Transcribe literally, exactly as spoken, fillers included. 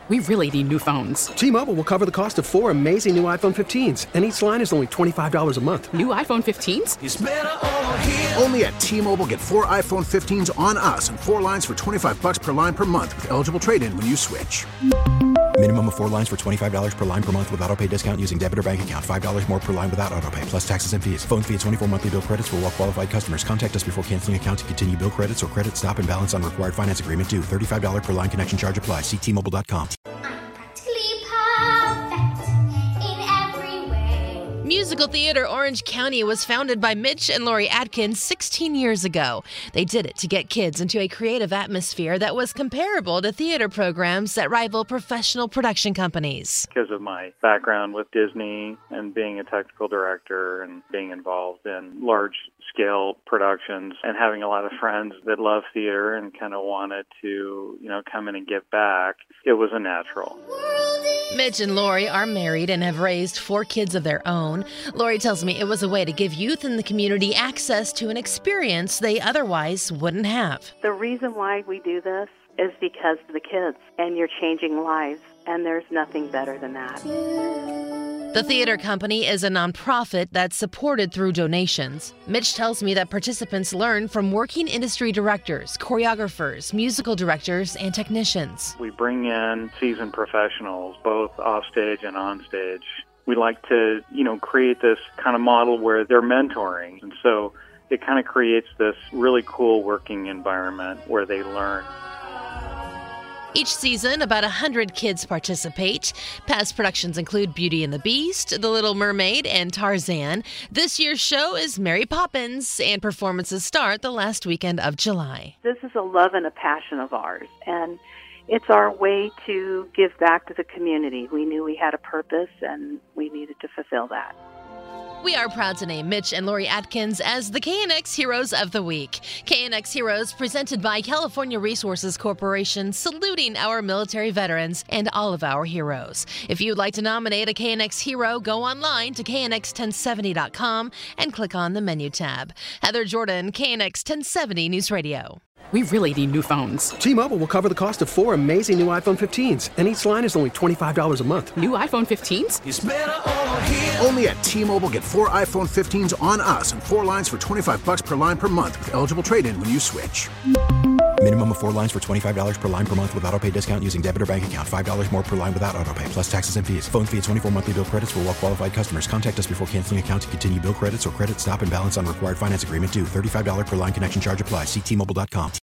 We really need new phones. T-Mobile will cover the cost of four amazing new iPhone fifteens, and each line is only twenty-five dollars a month. New iPhone fifteens? It's better over here. Only at T-Mobile, get four iPhone fifteens on us and four lines for twenty-five dollars per line per month with eligible trade-in when you switch. Minimum of four lines for twenty-five dollars per line per month with autopay discount using debit or bank account. five dollars more per line without autopay, plus taxes and fees. Phone fee at twenty-four monthly bill credits for well-qualified customers. Contact us before canceling account to continue bill credits or credit stop and balance on required finance agreement due. thirty-five dollars per line connection charge applies. See T Mobile dot com. Musical Theater Orange County was founded by Mitch and Lori Atkins sixteen years ago. They did it to get kids into a creative atmosphere that was comparable to theater programs that rival professional production companies. Because of my background with Disney and being a technical director and being involved in large-scale productions and having a lot of friends that love theater and kind of wanted to, you know, come in and give back, it was a natural. Mitch and Lori are married and have raised four kids of their own. Lori tells me it was a way to give youth in the community access to an experience they otherwise wouldn't have. The reason why we do this is because of the kids, and you're changing lives, and there's nothing better than that. The theater company is a nonprofit that's supported through donations. Mitch tells me that participants learn from working industry directors, choreographers, musical directors, and technicians. We bring in seasoned professionals, both offstage and onstage. We like to, you know, create this kind of model where they're mentoring. And so it kind of creates this really cool working environment where they learn. Each season, about one hundred kids participate. Past productions include Beauty and the Beast, The Little Mermaid, and Tarzan. This year's show is Mary Poppins, and performances start the last weekend of July. This is a love and a passion of ours, and it's our way to give back to the community. We knew we had a purpose, and we needed to fulfill that. We are proud to name Mitch and Lori Atkins as the K N X Heroes of the Week. K N X Heroes presented by California Resources Corporation, saluting our military veterans and all of our heroes. If you'd like to nominate a K N X hero, go online to K N X ten seventy dot com and click on the menu tab. Heather Jordan, K N X ten seventy News Radio. We really need new phones. T-Mobile will cover the cost of four amazing new iPhone fifteens, and each line is only twenty-five dollars a month. New iPhone fifteens? It's better over here. Only at T-Mobile, get four iPhone fifteens on us and four lines for twenty-five dollars per line per month with eligible trade-in when you switch. Minimum of four lines for twenty-five dollars per line per month with autopay discount using debit or bank account. five dollars more per line without autopay, plus taxes and fees. Phone fee at twenty-four monthly bill credits for well-qualified customers. Contact us before canceling account to continue bill credits or credit stop and balance on required finance agreement due. thirty-five dollars per line connection charge applies. See T Mobile dot com.